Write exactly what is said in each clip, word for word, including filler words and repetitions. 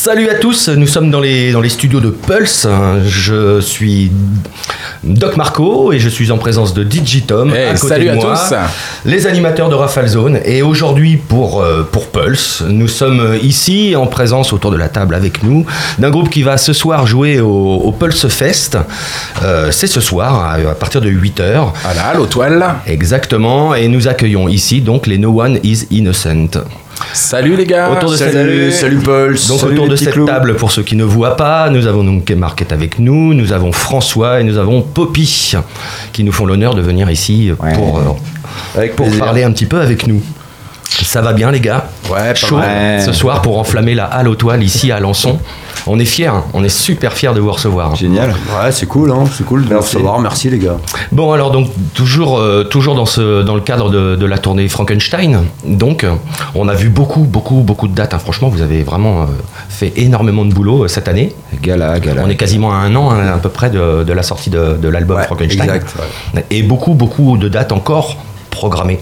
Salut à tous, nous sommes dans les, dans les studios de Pulse. Je suis Doc Marco et je suis en présence de D J Tom. Hey, à côté salut de moi, à tous. Les animateurs de Rafale Zone. Et aujourd'hui, pour, pour Pulse, nous sommes ici en présence autour de la table avec nous d'un groupe qui va ce soir jouer au, au Pulse Fest. Euh, c'est ce soir à, à partir de huit heures. Voilà, à l'Autoile. Exactement. Et nous accueillons ici donc les No One Is Innocent. Salut les gars. Autour de salut, cette... salut Pulse. Donc salut autour de cette clous. table, pour ceux qui ne voient pas, nous avons donc Marc est avec nous, nous avons François et nous avons Poppy qui nous font l'honneur de venir ici ouais. pour, euh, avec pour parler un petit peu avec nous. Ça va bien les gars? Ouais, chaud ouais. Ce soir pour enflammer la halle aux toiles ici à Alençon. On est fiers, on est super fiers de vous recevoir. Génial. Ouais, c'est cool, hein. C'est cool de vous recevoir. Merci les gars. Bon alors donc toujours, euh, toujours dans, ce, dans le cadre de, de la tournée Frankenstein. Donc on a vu beaucoup, beaucoup, beaucoup de dates. Hein. Franchement, vous avez vraiment euh, fait énormément de boulot euh, cette année. Gala, gala. On est quasiment à un an hein, à peu près de, de la sortie de, de l'album ouais, Frankenstein. Exact. Ouais. Et beaucoup, beaucoup de dates encore programmées.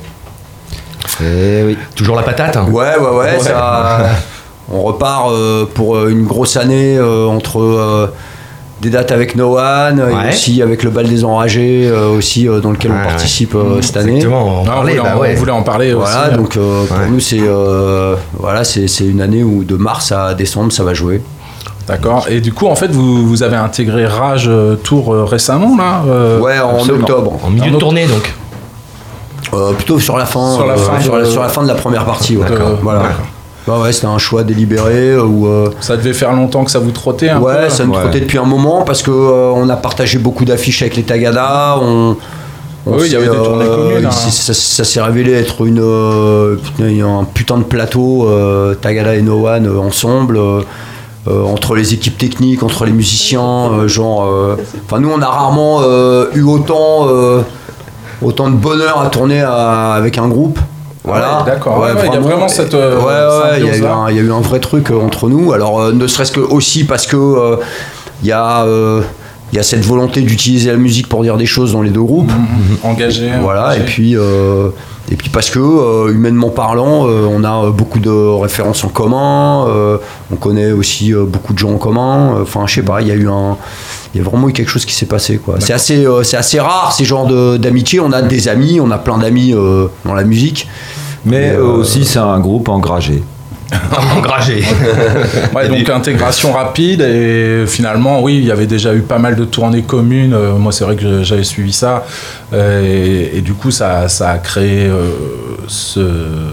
Et oui. Toujours la patate? Ouais, ouais, ouais. ouais. Ça, on repart euh, pour une grosse année euh, entre euh, des dates avec No One ouais. et aussi avec le bal des enragés euh, aussi euh, dans lequel ouais, on participe euh, ouais. cette année. Exactement. On, non, parlait, on, voulait, bah, ouais. on voulait en parler voilà, aussi. Donc euh, pour ouais. nous c'est euh, voilà, c'est, c'est une année où de mars à décembre ça va jouer. D'accord. Et du coup, en fait, vous, vous avez intégré Rage Tour euh, récemment là euh, Ouais, en absolument. octobre. En milieu en de tournée donc. Euh, plutôt sur la fin, sur la, fin euh, sur, de, la, sur la fin de la première partie. Ouais. D'accord. Voilà. D'accord. Bah ouais, c'était un choix délibéré où euh, ça devait faire longtemps que ça vous trottait un ouais, peu. Ouais, ça nous ouais. trottait depuis un moment parce que euh, on a partagé beaucoup d'affiches avec les Tagada. On, on oui, il y avait des tournées euh, communes. Hein. Ça, ça s'est révélé être une euh, un putain de plateau euh, Tagada et No One euh, ensemble. Euh, Euh, entre les équipes techniques, entre les musiciens, euh, genre. Enfin, euh, nous, on a rarement euh, eu autant, euh, autant de bonheur à tourner à, avec un groupe. Voilà. Ouais, d'accord. Ouais, ouais, il y a vraiment cette. Euh, ouais, ouais, il y, y a eu un vrai truc euh, entre nous. Alors, euh, ne serait-ce que aussi parce que il euh, y a. Euh, Il y a cette volonté d'utiliser la musique pour dire des choses dans les deux groupes. Mmh, engagé. Voilà, engagé. et puis, euh, et puis parce que, euh, humainement parlant, euh, on a beaucoup de références en commun, euh, on connaît aussi euh, beaucoup de gens en commun. Enfin, je sais pas, il y a eu un. Il y a vraiment eu quelque chose qui s'est passé, quoi. C'est assez, euh, c'est assez rare, ces genres de, d'amitié. On a des amis, on a plein d'amis euh, dans la musique. Mais euh, aussi, c'est un groupe engagé. Engagé. Ouais, donc intégration rapide et finalement oui il y avait déjà eu pas mal de tournées communes, euh, moi c'est vrai que j'avais suivi ça euh, et, et du coup ça, ça a créé euh, ce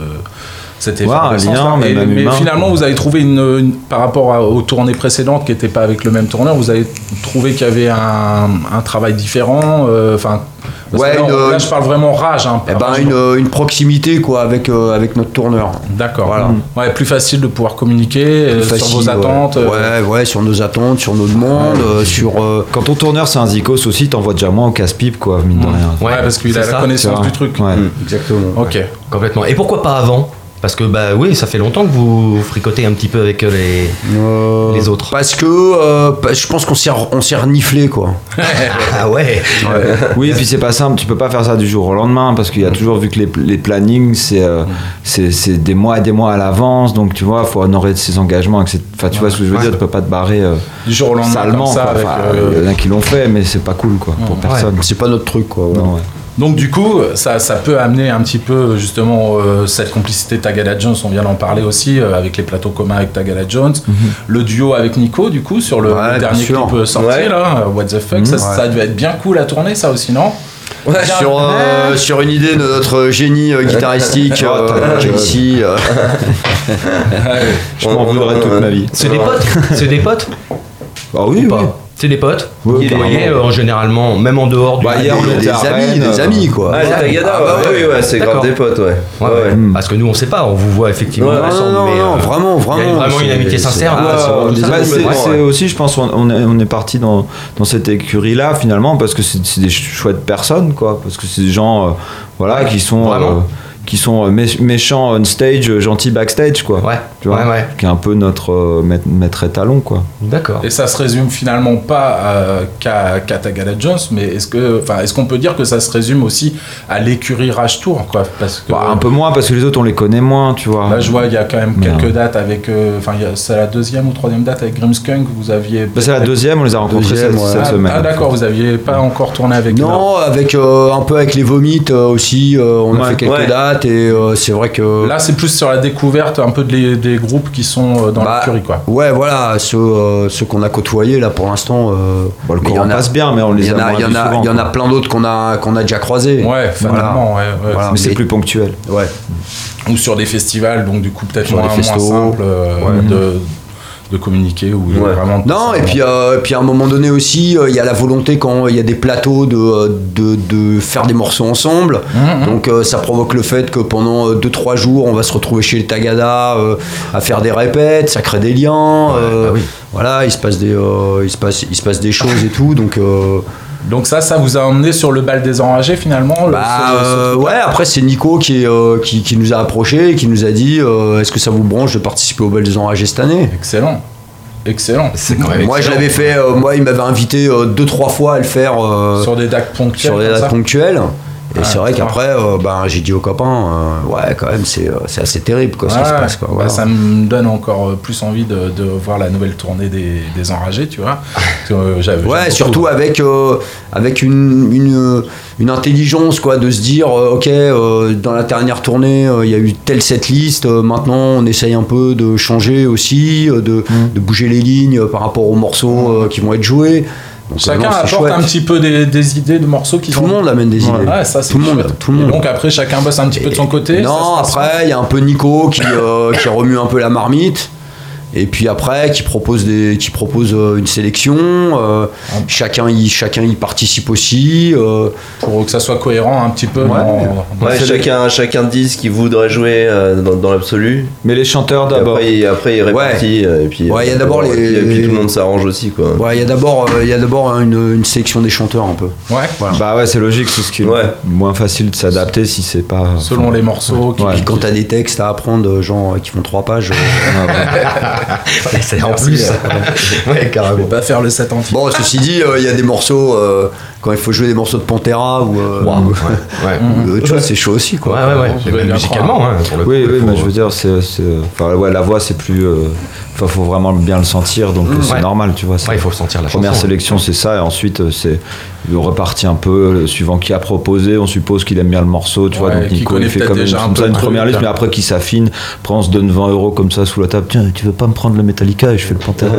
cet effervescence wow, mais, mais finalement vous avez trouvé une, une par rapport à, aux tournées précédentes qui n'étaient pas avec le même tourneur, vous avez trouvé qu'il y avait un, un travail différent enfin euh, ouais, là, une, on, là je parle vraiment Rage hein, eh ben, une, une proximité quoi avec, euh, avec notre tourneur. D'accord. Voilà. Mmh. Ouais, plus facile de pouvoir communiquer euh, facile, sur vos attentes. Ouais, euh... ouais, ouais, sur nos attentes, sur nos demandes, ouais, euh, sur. Euh... Quand ton tourneur c'est un zikos aussi, t'envoies déjà moins au casse-pipe quoi, mine de mmh. rien. Ouais, parce qu'il a la ça, connaissance du truc. Ouais. Mmh, exactement. Ok. Ouais. Complètement. Et pourquoi pas avant? Parce que bah oui, ça fait longtemps que vous fricotez un petit peu avec les, euh, les autres. Parce que euh, je pense qu'on s'est, on s'est reniflé quoi. Ah ouais. ouais. Oui, et puis c'est pas simple, tu peux pas faire ça du jour au lendemain parce qu'il y a toujours vu que les, les plannings c'est, euh, c'est, c'est des mois et des mois à l'avance, donc tu vois, il faut honorer ses engagements. Enfin, tu ouais. vois ce que je veux ouais. dire, tu peux pas te barrer euh, du jour au lendemain salement. Comme ça, quoi. Enfin, il euh... y en a qui l'ont fait, mais c'est pas cool quoi, pour ouais. personne. C'est pas notre truc quoi. Ouais. Non, ouais. Donc du coup, ça, ça peut amener un petit peu justement euh, cette complicité Tagada Jones, on vient d'en parler aussi, euh, avec les plateaux communs avec Tagada Jones, mm-hmm. le duo avec Nico du coup sur le, ouais, le dernier clip sorti ouais. là, What the fuck, mm-hmm. ça, ouais. ça a dû être bien cool à tourner ça aussi, non? Ouais, sur, euh, sur une idée de notre génie euh, guitaristique euh, ici. Euh. Je m'en voudrais toute ma vie. C'est des potes C'est des potes Ah oui, oui. C'est des potes oui, qui voyez euh, généralement, même en dehors du bah, hier, des, des amis, des amis quoi. Ah, les Tagada, ah, bah, ouais, oui, ouais, c'est grave des potes, ouais. ouais, ouais. Mmh. Parce que nous on sait pas, on vous voit effectivement ouais, ensemble, non, non, mais non, euh, vraiment, vraiment. Il y a vraiment une amitié sincère. C'est, ah, c'est, bah, c'est, c'est ouais. aussi, je pense, on est, on est parti dans, dans cette écurie là finalement parce que c'est, c'est des chouettes personnes quoi, parce que c'est des gens, euh, voilà, qui sont. Vraiment. Euh, qui sont mé- méchants on stage, gentils backstage, quoi. Ouais, tu vois, ouais, ouais. Qui est un peu notre euh, maître, maître étalon, quoi. D'accord. Et ça se résume finalement pas euh, qu'à, qu'à Tagada Jones, mais est-ce que, enfin, est-ce qu'on peut dire que ça se résume aussi à l'écurie Rage Tour, quoi, parce que Bah, un peu moins, parce que les autres, on les connaît moins, tu vois. là, je vois, il y a quand même Mais quelques non. dates avec, euh, enfin, il y a- c'est la deuxième ou troisième date avec Grimmskunk, vous aviez. Bah, c'est la deuxième, on les a rencontrés Deuxième, cette, ouais. cette Ah, semaine. ah, d'accord, vous aviez pas encore tourné avec eux. Non, avec euh, un peu avec les Vomits euh, aussi, euh, on a Ouais. fait quelques Ouais. dates et euh, c'est vrai que. Là, c'est plus sur la découverte un peu de les- des groupes qui sont euh, dans Bah, l'écurie, quoi. Ouais, voilà, ceux, euh, ceux qu'on a côtoyés là pour l'instant. euh, Bon, le mais il y courant en a- passe bien, mais on Il les y a en a, moins il y en vus a, souvent, il y en a quoi. plein d'autres qu'on a, qu'on a déjà croisés. Ouais, finalement, ouais, ouais. Voilà. Mais c'est Mais- plus ponctuel. Ouais. Ou sur des festivals, donc du coup peut-être Sur moins, des moins festos. simple euh, Ouais. de, de communiquer ou Ouais. vraiment. de- Non, et puis, euh, et puis à un moment donné aussi, euh, il y a la volonté quand il y a des plateaux de, de, de faire des morceaux ensemble. Mhm. Donc euh, ça provoque le fait que pendant deux trois jours, on va se retrouver chez les Tagada euh, à faire des répètes, ça crée des liens. euh, bah oui. Voilà, il se passe des, euh, il se passe, il se passe des choses et tout. Donc euh, Donc ça, ça vous a emmené sur le bal des enragés finalement le- bah, ce- ce euh, truc-là ouais, après c'est Nico qui, est, euh, qui, qui nous a approché et qui nous a dit euh, est-ce que ça vous branche de participer au bal des enragés cette année? Excellent. Excellent. C'est quand même Moi je excellent. l'avais fait, euh, moi il m'avait invité euh, deux trois fois à le faire euh, Sur des dates ponctuelles. sur des comme dates ça. ponctuelles. Et Ah, c'est vrai ça qu'après, euh, ben, j'ai dit aux copains, euh, ouais, quand même, c'est, euh, c'est assez terrible quoi, ce qui se Ouais, passe. Quoi, bah, voilà. ça me donne encore plus envie de, de voir la nouvelle tournée des, des enragés, tu vois. Euh, j'avais- j'aime Ouais, beaucoup. surtout avec, euh, avec une, une, une intelligence, quoi, de se dire, euh, ok, euh, dans la dernière tournée, euh, il y a eu telle setlist, euh, maintenant on essaye un peu de changer aussi, euh, de, de bouger les lignes par rapport aux morceaux euh, qui vont être joués. Donc, Chacun euh, non, c'est apporte chouette. un petit peu des, des idées de morceaux qui Tout le sont- monde amène des Ouais, idées. ouais, ça, c'est tout le monde, chouette. tout le Et monde. donc après, chacun bosse un petit peu de son côté. Non, ça se passe après, il y a un peu Nico qui, euh, qui remue un peu la marmite. Et puis après, qui propose, des, qui propose euh, une sélection. euh, chacun, y, chacun y participe aussi. euh, pour que ça soit cohérent un petit peu. Ouais. dans- dans- Ouais, C'est chacun, chacun dit ce qu'il voudrait jouer euh, dans, dans l'absolu. Mais les chanteurs Et d'abord. Après, il- après, il répartit. euh, Et puis, Ouais, il y a euh, d'abord et les- puis- Et puis tout le monde s'arrange aussi, quoi. ouais, il y a d'abord, euh, il y a d'abord hein, une, une sélection des chanteurs un peu. Ouais. Voilà. Bah ouais, c'est logique, c'est ce qui est Ouais. moins facile de s'adapter si c'est pas. Selon les morceaux. qui- Ouais. Puis quand t'as des textes à apprendre, genre euh, qui font trois pages. euh, Et c'est en Merci. plus. Ouais, Je carrément. vais pas faire le set entier. Bon, ceci dit, euh, il y a des morceaux euh, quand il faut jouer des morceaux de Pantera ou, euh, Wow. ou- Ouais. ou autre chose, c'est chaud aussi Ouais, quoi. ouais, ouais. Je veux Même bien musicalement, hein, pour le coup. Oui, il oui, faut- mais je veux dire, c'est, c'est- enfin, ouais, la voix, c'est plus. euh, Enfin, faut vraiment bien le sentir, donc c'est Ouais. normal, tu vois. c'est- Ouais, il faut sentir la Première chanson. sélection, c'est ça, et ensuite, euh, c'est le reparti un peu, le suivant qui a proposé, on suppose qu'il aime bien le morceau, tu vois. Ouais, Donc qui Nico, connaît il fait peut-être comme une, déjà un comme peu ça, une le première truc, liste, là. mais après, qui s'affine, après, on se donne vingt euros comme ça sous la table. Tiens, tu veux pas me prendre le Metallica et je fais le Pantera.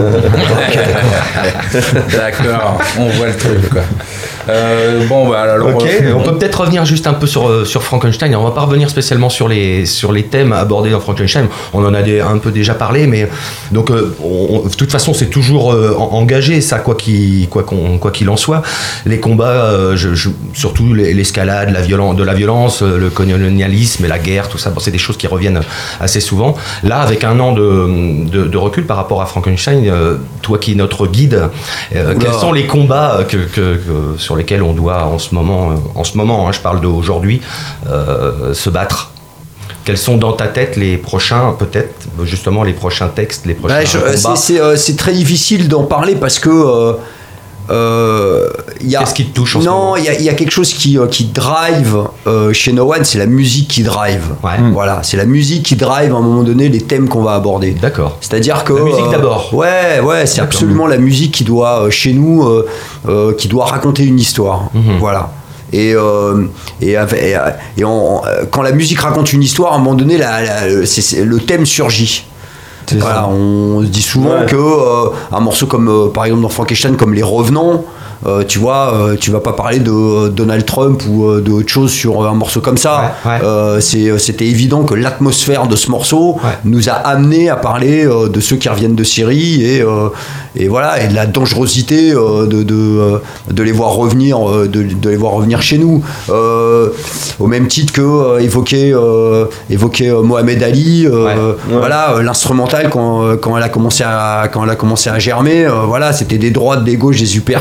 D'accord, on voit le truc quoi. Euh, bon bah alors. Ok, euh, on peut peut-être revenir juste un peu sur, euh, sur Frankenstein. On va pas revenir spécialement sur les, sur les thèmes abordés dans Frankenstein. On en a des- un peu déjà parlé, mais donc euh, on- de toute façon c'est toujours euh, en- engagé ça, quoi qu'il quoi qu'on quoi qu'il en soit. Les combats, euh, je- je- surtout les- l'escalade, la violence, de la violence, euh, le colonialisme et la guerre, tout ça, bon, c'est des choses qui reviennent assez souvent. Là, avec un an de, de, de recul par rapport à Frankenstein, euh, toi qui es notre guide, euh, Oula. quels sont les combats que, que- que- sur lesquels on doit en ce moment, euh, en ce moment, hein, je parle d'aujourd'hui, euh, se battre? Quels sont dans ta tête les prochains, peut-être, justement, les prochains textes, les prochains Ouais, je- euh, combats? c'est, c'est, euh, c'est très difficile d'en parler parce que euh, euh, il y a, Qu'est-ce qui te touche en ce non, moment il y a, il y a quelque chose qui, euh, qui drive euh, chez No One, c'est la musique qui drive. Ouais. Mm. Voilà, c'est la musique qui drive à un moment donné les thèmes qu'on va aborder. D'accord. C'est-à-dire que La musique euh, d'abord. Ouais, ouais, c'est D'accord. absolument la musique qui doit euh, chez nous, euh, euh, qui doit raconter une histoire. Mhm. Voilà. Et, euh, et, avec- et, et on- euh, quand la musique raconte une histoire, à un moment donné, la- la- c'est- c'est- le thème surgit. C'est Voilà, ça. on se dit souvent Ouais. que euh, un morceau comme euh, par exemple dans Frankenstein comme Les Revenants, euh, tu vois, euh, tu vas pas parler de euh, Donald Trump ou euh, de autre chose sur un morceau comme ça. Ouais, ouais. Euh, c'est- c'était évident que l'atmosphère de ce morceau Ouais. nous a amené à parler euh, de ceux qui reviennent de Syrie et, euh, et voilà, et de la dangerosité euh, de, de, euh, de les voir revenir, euh, de, de les voir revenir chez nous. Euh, au même titre que euh, évoquer, euh, évoquer euh, Mohamed Ali, euh, Ouais. Ouais. voilà, euh, l'instrumental quand, euh, quand elle a commencé à quand elle a commencé à germer, euh, voilà, c'était des droites, des gauches, des uppercuts,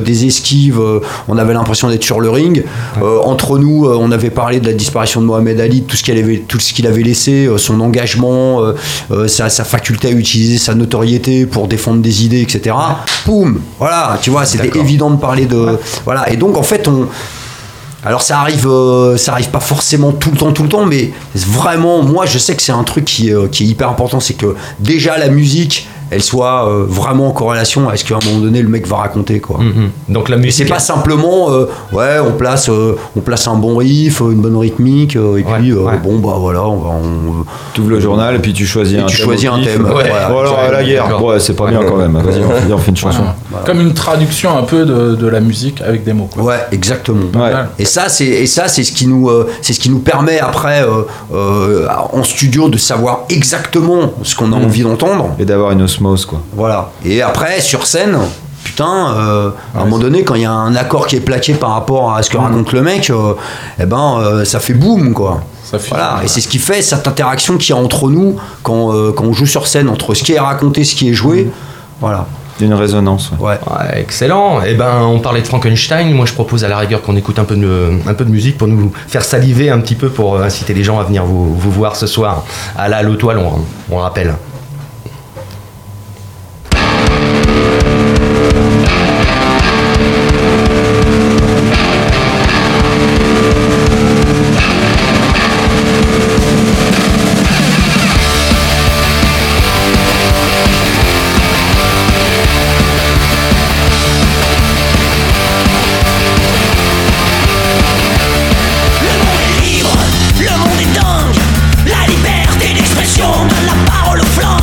des esquives, euh, on avait l'impression d'être sur le ring. Euh, entre nous, euh, on avait parlé de la disparition de Mohamed Ali, de tout ce qu'il avait, tout ce qu'il avait laissé, euh, son engagement, euh, euh, sa, sa faculté à utiliser sa notoriété pour défendre des idées, et cetera. Poum, voilà, tu vois, c'était D'accord. évident de parler de, ouais. voilà. Et donc en fait, on Alors ça arrive, euh, ça arrive pas forcément tout le temps, tout le temps, mais vraiment, moi je sais que c'est un truc qui, euh, qui est hyper important, c'est que déjà la musique, elle soit euh, vraiment en corrélation avec ce qu'à un moment donné le mec va raconter, quoi. Mm-hmm. Donc la musique. Et c'est pas simplement, euh, ouais, on place, euh, on place un bon riff, une bonne rythmique, euh, et ouais, puis euh, ouais. bon bah voilà, on va. On, tu ouvres le journal et puis tu choisis et un tu thème. choisis un thème. Ouais. Voilà. Bon alors la guerre, ouais, c'est pas bien quand même. Vas-y, on, on fait une chanson. Voilà. Voilà. Comme une traduction un peu de, de la musique avec des mots, quoi. Ouais, exactement. Ouais. Et ça, c'est et ça, c'est ce qui nous, euh, c'est ce qui nous permet après euh, euh, en studio de savoir exactement ce qu'on a mmh. envie d'entendre et d'avoir une osmose, quoi. Voilà. Et après sur scène, putain, euh, à un moment donné, quand il y a un accord qui est plaqué par rapport à ce que mmh. raconte le mec, euh, eh ben, euh, ça fait boum, quoi. Ça fait voilà. ouais. Et c'est ce qui fait cette interaction qu'il y a entre nous quand, euh, quand on joue sur scène, entre ce qui est raconté, ce qui est joué. Mmh. Voilà. Une résonance. Ouais. Ouais. Ouais, excellent. Et ben, on parlait de Frankenstein. Moi, je propose à la rigueur qu'on écoute un peu de, un peu de musique pour nous faire saliver un petit peu, pour inciter les gens à venir vous, vous voir ce soir à la L'Autoile, on, on rappelle. Le monde est dingue, la liberté d'expression donne la parole aux flancs.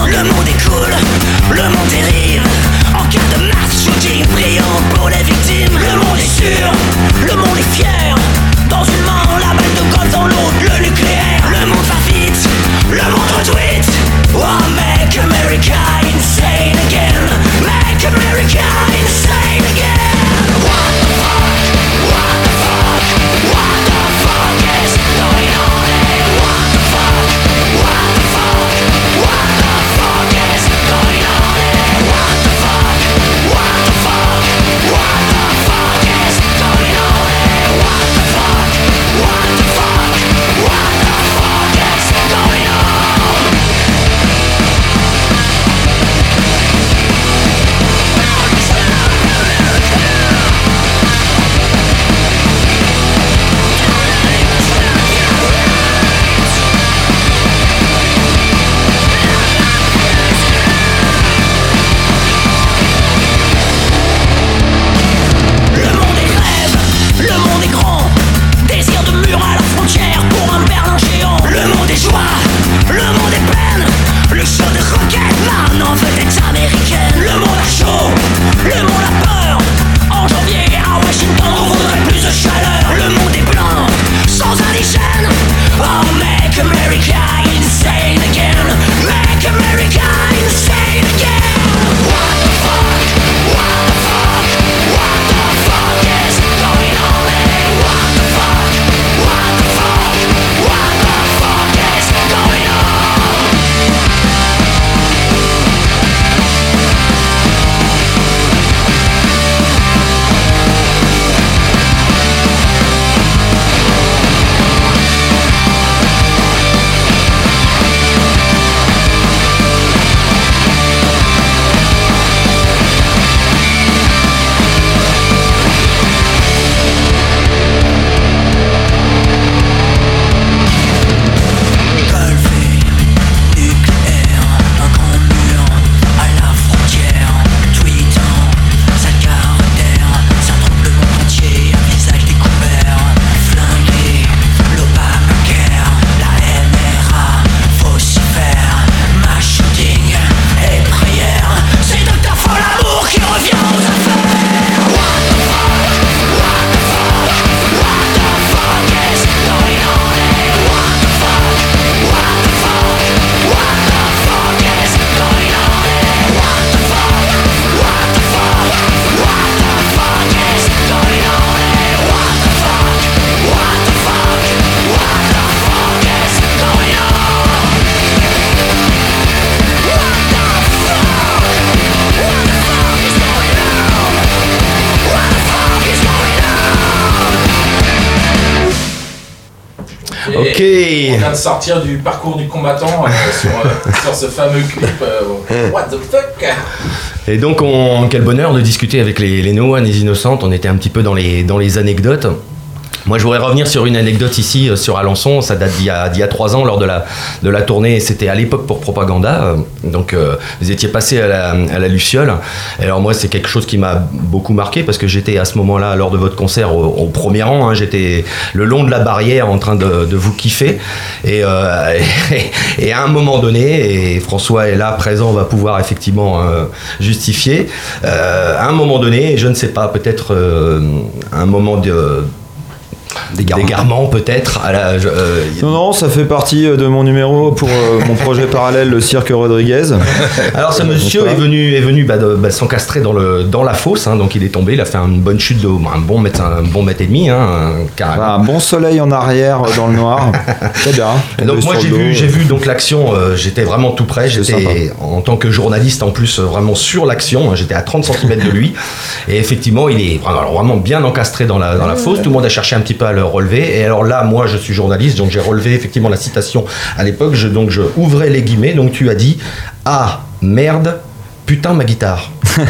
Ok. On vient de sortir du parcours du combattant euh, sur, euh, sur ce fameux clip. Euh, what the fuck. Et donc, on, quel bonheur de discuter avec les, les No One, les Innocentes. On était un petit peu dans les, dans les anecdotes. Moi, je voudrais revenir sur une anecdote ici, euh, sur Alençon. Ça date d'il y a, d'il y a trois ans, lors de la, de la tournée. C'était à l'époque pour Propaganda. Euh, donc, euh, vous étiez passé à la, à la Luciole. Et alors, moi, c'est quelque chose qui m'a beaucoup marqué parce que j'étais à ce moment-là, lors de votre concert, au, au premier rang. Hein, j'étais le long de la barrière en train de, de vous kiffer. Et, euh, et, et à un moment donné, et François est là, présent, va pouvoir effectivement euh, justifier. Euh, à un moment donné, je ne sais pas, peut-être euh, un moment de... D'égarement, D'égarement peut-être à la, euh, Non, non, ça fait partie de mon numéro pour euh, mon projet parallèle, le Cirque Rodriguez. Alors ce monsieur est venu, est venu bah, de, bah, s'encastrer dans, le, dans la fosse, hein, donc il est tombé, il a fait une bonne chute de un bon mètre, un bon mètre et demi, hein, carrément. Ah, un bon soleil en arrière dans le noir, très bien. Et donc moi j'ai vu, j'ai vu donc l'action, euh, j'étais vraiment tout près, j'étais en tant que journaliste en plus vraiment sur l'action, hein, j'étais à trente centimètres de lui, et effectivement il est vraiment, alors, vraiment bien encastré dans la, dans la fosse, tout le monde a cherché un petit peu à le relever, et alors là moi je suis journaliste, donc j'ai relevé effectivement la citation à l'époque, je, donc je ouvrais les guillemets, donc tu as dit « Ah, merde, putain ma guitare ».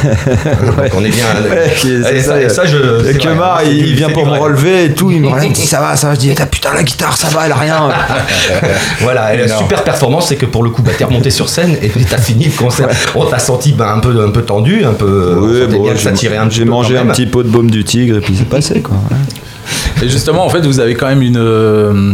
Donc on est bien. Ouais, allez, ça, ça, ça, je. Et Kemar, il, il vient pour me relever et tout, il me regarde, il dit ça va, ça va, je dis ah, putain la guitare, ça va, elle a rien. Voilà, et la super performance, c'est que pour le coup, bah, t'es remonté sur scène et t'as fini le concert. Ouais. On t'a senti bah, un peu, un peu tendu, un peu. Oui, bon, bien que ça tirait un petit j'ai peu mangé un petit pot de baume du tigre et puis c'est passé quoi. Et justement, en fait, vous avez quand même une. Euh,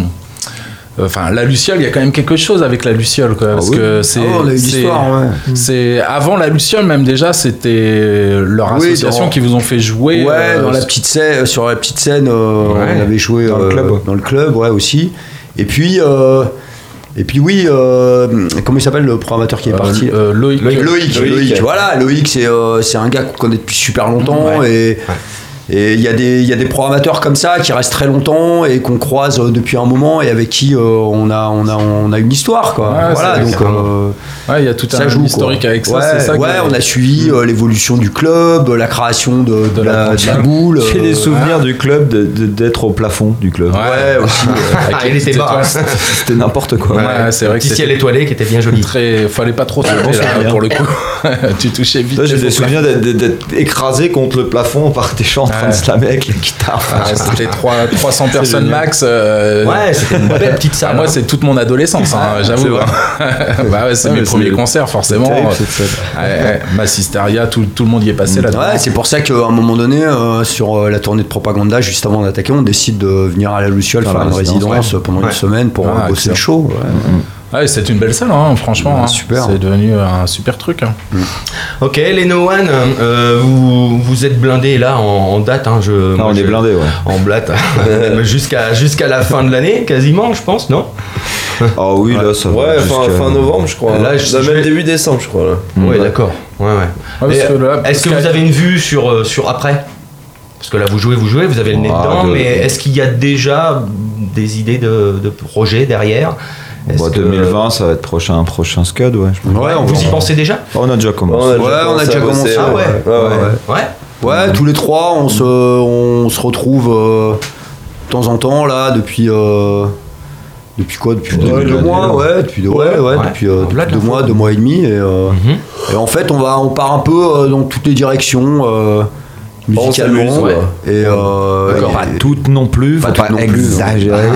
Enfin, la Luciole, il y a quand même quelque chose avec la Luciole, quoi. Parce ah oui. que c'est. Oh, on a eu c'est, l'histoire, ouais. c'est avant la Luciole, même déjà, c'était leur oui, association dans, qui vous ont fait jouer. Ouais, euh, dans la petite scène, sur la petite scène, euh, ouais, on avait joué dans, euh, le club. dans le club, ouais, aussi. Et puis. Euh, Et puis oui, euh, comment il s'appelle le programmateur qui est parti euh, Loïc. Loïc. Loïc, Loïc. Loïc. Voilà, Loïc, c'est, euh, c'est un gars qu'on connaît depuis super longtemps. Ouais. Et. Ouais. Et il y, y a des programmateurs comme ça qui restent très longtemps et qu'on croise depuis un moment et avec qui euh, on, a, on, a, on a une histoire. Quoi. Ouais, voilà, donc euh, ouais, il y a tout un joue, historique quoi. avec ça. Ouais, c'est ça ouais on a suivi euh, l'évolution du club, la création de, de, de, la, de la boule. J'ai des souvenirs ouais. du club de, de, d'être au plafond du club. Ouais, ouais aussi. Ah, il était bas. C'était n'importe quoi. Ouais, ouais, c'est vrai que petit ciel étoilé qui était bien joli. Très, fallait pas trop sauter là, pour le coup. Tu touchais vite. J'ai des souvenirs d'être écrasé contre le plafond par des gens en train de slammer avec guitare. Ah, c'était trois cents personnes max. Euh, ouais, c'était une belle petite salle. Ah, moi, c'est toute mon adolescence, hein, j'avoue. Hein. Bah ouais, c'est ouais, mes premiers concerts, forcément. Terrible, ouais, ouais, Massisteria, tout, tout le monde y est passé là-dedans. Ouais, c'est pour ça qu'à un moment donné, euh, sur euh, la tournée de Propaganda, juste avant d'attaquer, on décide de venir à la Luciole faire une résidence ouais. pendant ouais. une semaine pour ah, bosser le show. Ouais. Mm-hmm. Ah, c'est une belle salle, hein, franchement. Ouais, super. Hein. C'est devenu un super truc. Hein. Mm. Ok, les No One, euh, vous, vous êtes blindés là en, en date. Hein, je, ah, moi, on je, est blindés, ouais. En blate. jusqu'à, jusqu'à la fin de l'année, quasiment, je pense, non? Ah oh, oui, là, ça ouais, va. Fin, fin novembre, je crois. Là, je, même début décembre, je crois. Là. Mm. Oui, d'accord. Ouais, ouais. ouais que là, est-ce que vous avez une vue sur, sur après? Parce que là, vous jouez, vous jouez, vous avez le nez ah, dedans, de... mais est-ce qu'il y a déjà des idées de, de projets derrière? Bah, deux mille vingt, que... ça va être prochain, prochain Scud, ouais. Je ouais, on vous y pensez déjà? On a déjà commencé. Ouais, on a déjà commencé. Ah ouais. Ouais, ouais. ouais. ouais. ouais tous les trois, on se, on se retrouve euh, de temps en temps là, depuis. Euh, depuis quoi? Depuis ouais, deux, deux mois, ouais. Depuis deux, ouais, ouais, ouais. Depuis, euh, depuis deux mois, deux mois et demi. Et, euh, mm-hmm. et en fait, on va, on part un peu euh, dans toutes les directions. Euh, musicalement ouais. et, euh, et pas toutes non plus, faut pas, pas exagérer.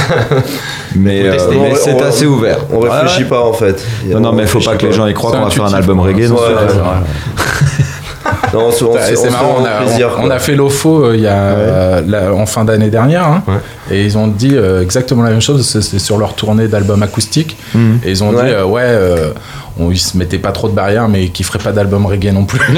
mais, euh, mais c'est on, assez ouvert. On réfléchit ouais. pas en fait. Non, non, mais il faut pas que les gens y croient qu'on va faire un album reggae. Non, non, c'est, c'est, c'est marrant, on a, plaisir, on, on a fait l'O F O euh, il y a, ouais. euh, la, en fin d'année dernière hein, ouais. et ils ont dit euh, exactement la même chose, c'était sur leur tournée d'album acoustique mmh. et ils ont ouais. dit euh, ouais euh, on, ils se mettaient pas trop de barrières mais qu'ils feraient pas d'album reggae non plus.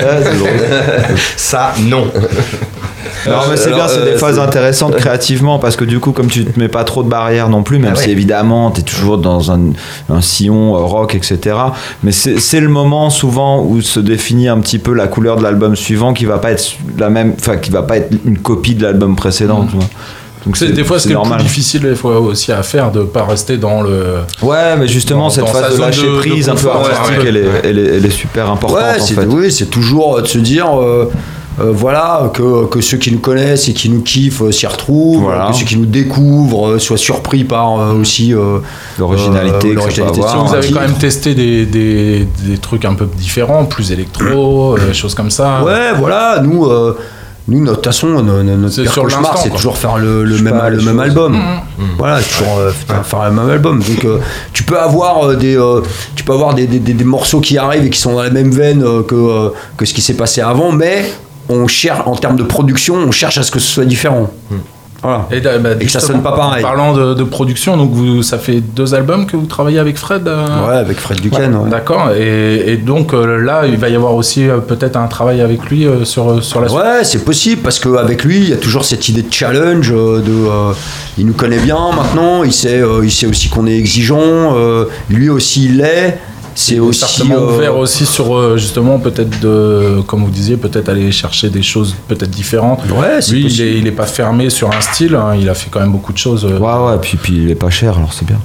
Ça non. Non mais c'est Alors, bien, c'est euh, des phases c'est... intéressantes créativement parce que du coup comme tu te mets pas trop de barrières non plus, même ah ouais. si évidemment t'es toujours dans un, un sillon euh, rock etc, mais c'est, c'est le moment souvent où se définit un petit peu la couleur de l'album suivant qui va pas être la même, enfin qui va pas être une copie de l'album précédent. Mmh. Tu vois. Donc c'est, c'est, des fois c'est, c'est le plus difficile des fois aussi à faire de pas rester dans le ouais mais justement dans, cette dans phase de lâcher de, prise de un peu artistique ouais, elle, est, elle, est, elle est super importante ouais, en c'est, fait. Oui c'est toujours de se dire euh, Euh, voilà, que, que ceux qui nous connaissent et qui nous kiffent euh, s'y retrouvent, Voilà. que ceux qui nous découvrent euh, soient surpris par euh, aussi euh, L'originalité euh, que ça peut avoir. sur Vous un avez quand titre. même testé des, des, des trucs un peu différents, plus électro, euh, choses comme ça. Ouais, voilà, nous, euh, nous notre, de toute façon, no- no- notre C'est pire sur cauchemar, l'instant, c'est quoi. toujours faire le, le Je même, sais pas, le les même choses. album. Voilà, toujours euh, faire, faire le même album. Donc, euh, tu peux avoir euh, des, euh, tu peux avoir des, des, des- des morceaux qui arrivent et qui sont dans la même veine euh, que, euh, que ce qui s'est passé avant, mais on cherche, en termes de production, on cherche à ce que ce soit différent. Voilà. Et, bah, Et que ça justement, sonne pas pareil. En parlant de, de production, donc vous, ça fait deux albums que vous travaillez avec Fred euh Ouais, avec Fred Duquesne. ouais. D'accord. Et, et donc euh, là, il va y avoir aussi euh, peut-être un travail avec lui euh, sur, sur la suite. Ouais, c'est possible parce qu'avec lui, il y a toujours cette idée de challenge. euh, De, euh, il nous connaît bien maintenant, il sait, euh, il sait aussi qu'on est exigeant. euh, lui aussi, il l'est. C'est Il est aussi. certainement euh, ouvert aussi sur euh, justement peut-être de, comme vous disiez, peut-être aller chercher des choses peut-être différentes. Ouais, c'est Lui, il possible. est, il est pas fermé sur un style. Hein, il a fait quand même beaucoup de choses. euh. Ouais, ouais, puis, puis il est pas cher, alors c'est bien.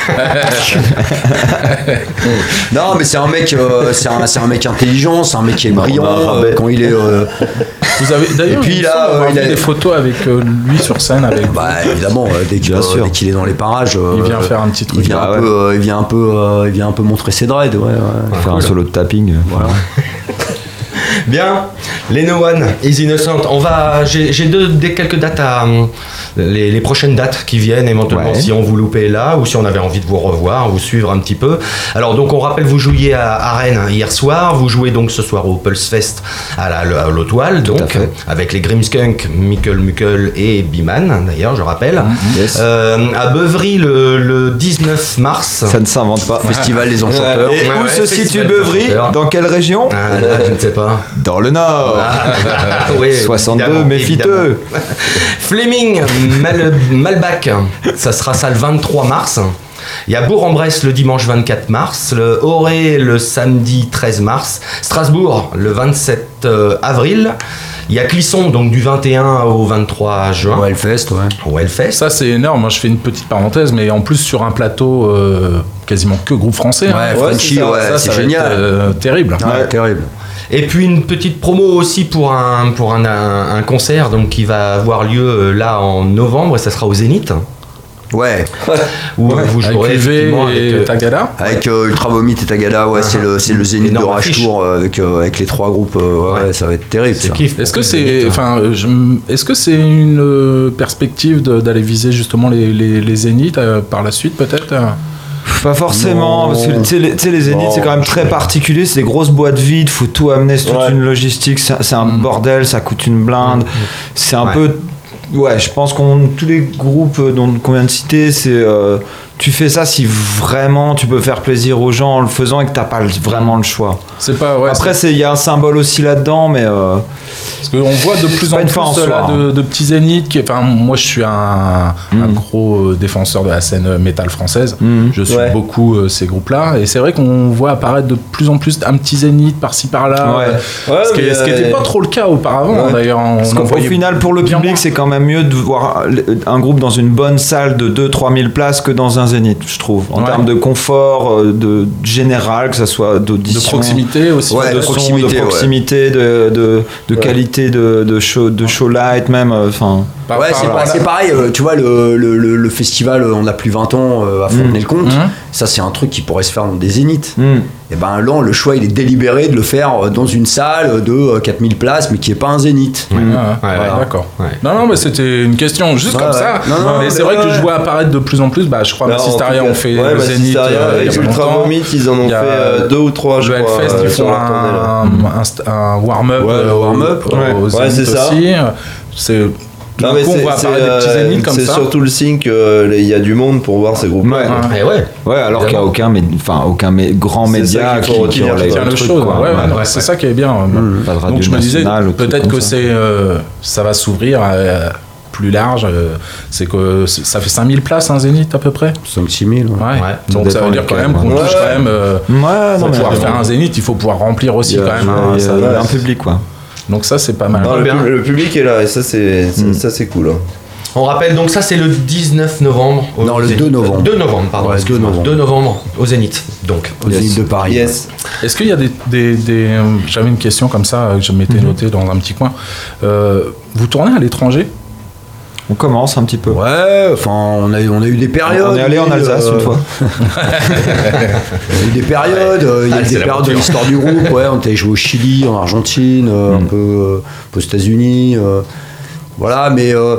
Non, mais c'est un mec, euh, c'est un, c'est un mec intelligent, c'est un mec qui est Non, brillant. on a un euh, rabais. quand il est. euh, Vous avez d'ailleurs Et puis il me là, semble avoir euh, il vu a- des photos avec euh, lui sur scène avec. Bah évidemment, euh, dès qu'il Bien sûr. dès qu'il est dans les parages, euh, Il vient faire un petit il truc. vient Ah un ouais. peu, euh, il vient un peu, euh, il vient un peu montrer ses dreads. Ouais, ouais. Faire un solo de tapping. euh, Voilà. Bien, les No One, Is Innocent. On va, j'ai j'ai deux, des quelques dates à hum, les, les prochaines dates qui viennent éventuellement Ouais. si on vous loupait là ou si on avait envie de vous revoir, vous suivre un petit peu. Alors donc on rappelle, vous jouiez à, à Rennes hier soir, vous jouez donc ce soir au Pulse Fest à la- à l'Autoile donc fait. avec les Grimskunk, Mikkel Mukkel et Biman d'ailleurs je rappelle. Yes. Euh, à Beuvry le, le dix-neuf mars. Ça ne s'invente pas. Festival des enchanteurs. Et Ouais, où ouais, se situe festival Beuvry? d'enchanteurs. Dans quelle région? Ah, là, je ne sais pas. Dans le Nord. Ah, oui, soixante-deux, évidemment, méfiteux. évidemment. Fleming, Mal- Malbach, ça sera ça le vingt-trois mars. Il y a Bourg-en-Bresse le dimanche vingt-quatre mars, le Auray le samedi treize mars, Strasbourg le vingt-sept euh, avril. Il y a Clisson donc du vingt et un au vingt-trois juin Ouais, le fest, ouais. au Hellfest. Ça c'est énorme. Moi je fais une petite parenthèse, mais en plus sur un plateau euh, quasiment que groupe français. hein. Ouais, Frenchy, ça, ouais, ça, c'est ça va génial. être, euh, terrible. Ouais, terrible. Et puis une petite promo aussi pour un, pour un, un, un concert donc, qui va avoir lieu euh, là en novembre et ça sera au Zénith. Ouais, Où vous Avec jouerez U V effectivement et avec, euh, Tagada. avec euh, Ultra Vomit et Tagada, ouais, c'est le, c'est le Zénith de Énorme Rage affiche. Tour euh, avec, euh, avec les trois groupes. euh, ouais, Ouais. ouais, ça va être terrible. c'est ça. kiff. Est-ce que pour c'est, le Zénith, hein. enfin, euh, je- est-ce que c'est une euh, perspective de- d'aller viser justement les, les, les zéniths euh, par la suite peut-être euh Pas forcément, Non. parce que tu sais, les, tu sais, les zéniths Non, c'est quand même très particulier, c'est des grosses boîtes vides, faut tout amener, c'est toute Ouais. une logistique, c'est c'est un bordel, ça coûte une blinde, c'est un Ouais. peu. Ouais, je pense qu'on tous les groupes dont qu'on vient de citer, c'est euh, tu fais ça si vraiment tu peux faire plaisir aux gens en le faisant et que t'as pas le- vraiment le choix. C'est pas. Ouais, Après, c'est- c'est- il y a un symbole aussi là-dedans, mais euh, parce qu'on voit de plus pas en une plus fin en euh, là, soi, de, de petits zéniths. Qui, enfin, moi, je suis un, un Mm. gros euh, défenseur de la scène euh, métal française. Mm. Je suis Ouais. beaucoup euh, ces groupes-là, et c'est vrai qu'on voit apparaître de plus en plus un petit zénith par-ci par-là. Ouais. euh, Ouais, ce qui mais, n'était euh, pas trop le cas auparavant ouais. d'ailleurs. On Parce en qu'au voyait final, pour le bien public, moins. c'est quand même mieux de voir un groupe dans une bonne salle de deux à trois mille places que dans un zénith, je trouve. En Ouais. termes de confort, euh, de général, que ça soit de d'audition, proximité aussi. Ouais, de de son, proximité, de ouais. proximité, de, de, de Ouais. qualité de, de show, de show light même. Enfin, Par- Ouais, par- c'est, par pas- là. c'est pareil, euh, tu vois, le, le, le, le festival euh, On a plus vingt ans euh, à Fontenay-le-Comte, Mhm. ça c'est un truc qui pourrait se faire dans des zéniths. hmm. Et ben là, le choix il est délibéré de le faire euh, dans une salle de euh, quatre mille places, mais qui est pas un zénith. Ouais, ouais, Ouais, ouais, d'accord. Ouais. Non, non, mais c'était une question juste Ouais, comme ouais. ça. Non, non, mais mais c'est vrai ouais, que ouais. je vois apparaître de plus en plus. Bah, je crois que Bah, en Massisteria tout cas, ont fait ouais, le Zénith Massisteria euh, il y avec a pas Ultra longtemps. Vomit, ils en ont Il y a, fait euh, deux ou trois, je Le crois. Hellfest, euh, ils sur font leur tournée, là. un, un, st- un warm-up. Ouais, euh, warm-up, au- ouais. au Ouais, Zénith c'est ça. aussi. C'est. Tout Non, d'un mais coup, on c'est voit c'est, apparaître des petits euh, zéniths comme c'est ça. surtout le signe qu'il y a du monde pour voir ces groupes-là. Ouais. Ouais. Eh ouais. Ouais, alors qu'il n'y a aucun, mé- enfin, aucun mé- grand C'est média ça qu'il qui, faut qui retenir, relaye Tiens, le le truc, show, quoi. ouais, ouais, Ouais. ouais, c'est ça qui est bien. Pas de radio Donc je me disais, nationale ou truc peut-être comme que ça. c'est, euh, ça va s'ouvrir euh, plus large. euh, c'est que c'est- ça fait cinq mille places un Zénith à peu près. cinq six mille. Ouais. Ouais. Ouais, Donc ça ça veut dépend dire quand lesquels, même qu'on ouais. touche Ouais. quand même. euh, Ouais, pour non, mais pouvoir euh, faire un Zénith, il faut pouvoir remplir aussi il y a- quand même. hein, il y a- ça- il y a un public, quoi. Donc ça c'est pas mal. Non, le, bien. pub- le public est là et ça c'est c'est- Mm. ça c'est cool. hein. On rappelle donc ça c'est le dix-neuf novembre. au Non, le Zénith. deux novembre. deux novembre, pardon. Ouais, excuse-moi. deux novembre. deux novembre au Zénith. Donc. Au Zénith de Paris. Yes. Est-ce qu'il y a des... des, des euh, j'avais une question comme ça euh, que je m'étais noté dans un petit coin. Euh, vous tournez à l'étranger? On commence un petit peu. Ouais, enfin, on a, on a eu des périodes. On est allé en oui, Alsace euh, une fois. Il y a eu des périodes, euh, il y a Ah, eu c'est des périodes de l'aventure. l'histoire du groupe. Ouais, on était joué au Chili, en Argentine, euh, un peu euh, aux États-Unis. euh, voilà, mais euh,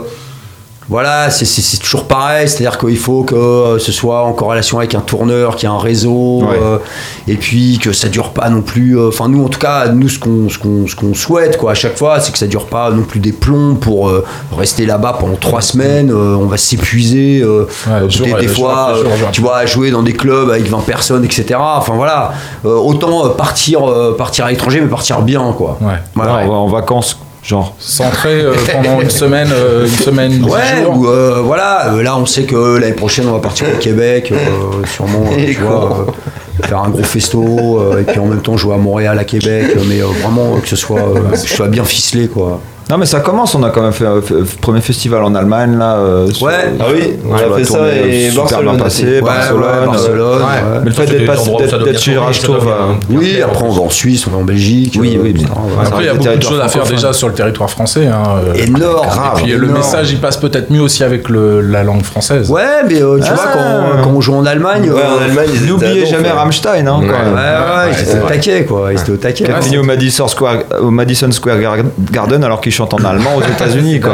voilà, c'est, c'est, c'est toujours pareil. C'est-à-dire qu'il faut que euh, ce soit en corrélation avec un tourneur qui a un réseau, Ouais. euh, et puis que ça dure pas non plus. euh, Enfin, nous, en tout cas, nous, ce qu'on, ce qu'on, ce qu'on souhaite, quoi, à chaque fois, c'est que ça dure pas non plus des plombs pour euh, rester là-bas pendant trois semaines. euh, on va s'épuiser. euh, Ouais, euh, jour, des, ouais, des jour fois, après jour, euh, jour tu vois, à jouer dans des clubs avec vingt personnes, et cetera. Enfin voilà, Euh, autant euh, partir, euh, partir à l'étranger, mais partir bien, quoi. Ouais. Voilà. Ouais, on va en vacances, genre. Centré euh, pendant une semaine, euh, une semaine, dix Ouais, jours. ou euh, voilà, euh, là on sait que l'année prochaine on va partir au Québec, euh, sûrement, euh, tu vois, euh, faire un gros festo, euh, et puis en même temps jouer à Montréal, à Québec, euh, mais euh, vraiment euh, que ce soit, euh, que ce soit bien ficelé, quoi. Non, mais ça commence. On a quand même fait un f- premier festival en Allemagne, là. euh, sur- Ouais. Ah oui, on sur a la fait ça tournée, et super Barcelone bien aussi. passé. Ouais, Barcelone. ouais, Barcelone, Ouais. ouais. Mais le fait Ça, c'est d'être des pas- endroits où d'être- ça doit d'être bien chez tourner, Rage ça doit Tour, bien- euh, bien Oui, faire après on aussi. va en Suisse, on va en Belgique. Oui, euh, oui, et cetera, mais- ouais. Ça Après, il y a des beaucoup de territoires choses à faire francophones. déjà sur le territoire français. Hein, euh, Énorme. Et puis le énorme. message, il passe peut-être mieux aussi avec le, la langue française. Ouais, mais euh, tu Ah. vois, quand, quand on joue en Allemagne. Ouais, euh, en Allemagne, ils étaient N'oubliez à jamais donf, ouais. Rammstein, hein, quand Ouais. même. Ouais, ouais, ils étaient au taquet, quoi. Ils étaient au taquet. Qui a fini au Madison Square, au Madison Square Gar- Garden alors qu'il chante en allemand aux États-Unis, quoi.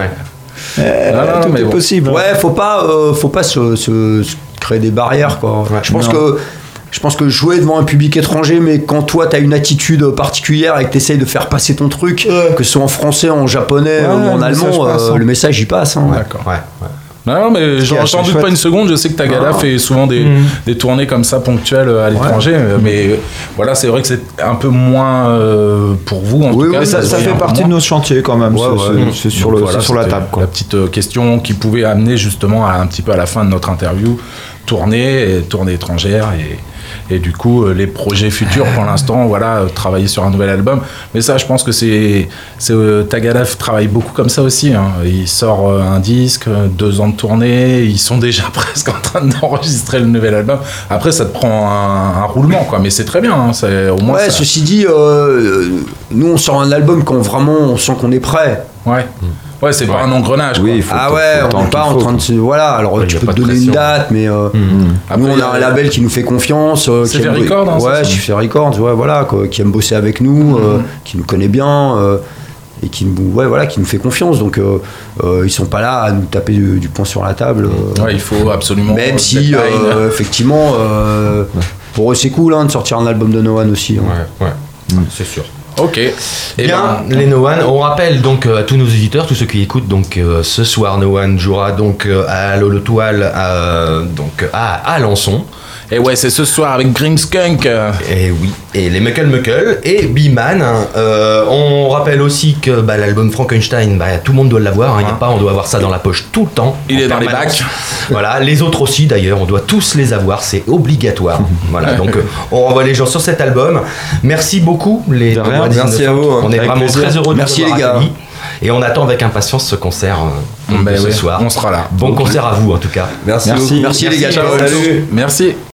Ouais. Eh, Non, non, tout mais est bon. possible. Ouais, faut pas, euh, faut pas se, se- se créer des barrières, quoi. je pense Non. que, je pense que jouer devant un public étranger, mais quand toi t'as une attitude particulière et que t'essayes de faire passer ton truc, que ce soit en français, en japonais Ouais, ou en le allemand, message passe, euh, hein. le message y passe. Hein. D'accord. Ouais, ouais. Non, non, mais j'en assez j'en doute chouette. pas une seconde. Je sais que Tagada Ah. fait souvent des, Mhm. des tournées comme ça ponctuelles à l'étranger. Mais voilà, c'est vrai que c'est un peu moins euh, pour vous. En Oui, tout cas, oui, Ça, se ça voit fait un peu partie moins. de nos chantiers quand même. Ouais, c'est- ouais. c'est- c'est sur, Donc le, voilà, c'est sur la c'était table, quoi. La petite euh, question qui pouvait amener justement à, un petit peu à la fin de notre interview, tournée, et tournée étrangère et, et du coup euh, les projets futurs pour l'instant, voilà, euh, travailler sur un nouvel album. Mais ça, je pense que c'est, c'est euh, Tagada travaille beaucoup comme ça aussi. Hein. Il sort euh, un disque, euh, deux ans de tournée, ils sont déjà presque en train d'enregistrer le nouvel album. Après, ça te prend un, un roulement, quoi. Mais c'est très bien. Hein. C'est, au moins, Ouais, ça- ceci dit, euh, nous on sort un album quand vraiment on sent qu'on est prêt. ouais, ouais, c'est pas un engrenage. Oui, quoi. il faut Ah faut ouais, le temps on n'est pas qu'il en faut, train de se. Voilà, alors Ouais, tu y a peux pas te de donner une pression. date, mais euh, Après, nous on il y a a- un label qui nous fait confiance. euh, C'est qui aime- Fair Records, hein, Ouais, c'est ça c'est Fair Records, ouais, voilà, quoi, qui aime bosser avec nous, euh, qui nous connaît bien. euh, et qui nous, ouais, voilà, qui nous fait confiance. Donc euh, euh, ils sont pas là à nous taper du, du poing sur la table. euh, Ouais, il faut absolument. même si deadline. euh, effectivement, euh, pour eux c'est cool hein, de sortir un album de No One aussi. hein. Ouais, ouais. C'est sûr. Ok. Et Bien, les No One. On rappelle donc euh, à tous nos auditeurs, tous ceux qui écoutent, donc euh, ce soir No One jouera donc euh, à Lolo Toile, à, donc à Alençon. Et ouais, c'est ce soir avec Green Skunk. euh, Et oui, et les Muckle Muckle et B-Man. Euh, on rappelle aussi que bah, l'album Frankenstein, bah, tout le monde doit l'avoir. Il n'y a pas, on doit avoir ça dans la poche tout le temps. Il en est dans les permanence. bacs. Voilà, les autres aussi d'ailleurs, on doit tous les avoir, c'est obligatoire. Voilà, donc euh, on renvoie les gens sur cet album. Merci beaucoup les De rien, Noix merci Innocentes. à vous, hein. On est Avec vraiment plaisir. très heureux de Merci vous avoir les gars. accueillis. Et on attend avec impatience ce concert euh, Ben de ce oui, soir. on sera là. Bon concert à vous en tout cas. Merci, Merci. beaucoup. Merci les gars. Ciao. ciao. Salut. Merci.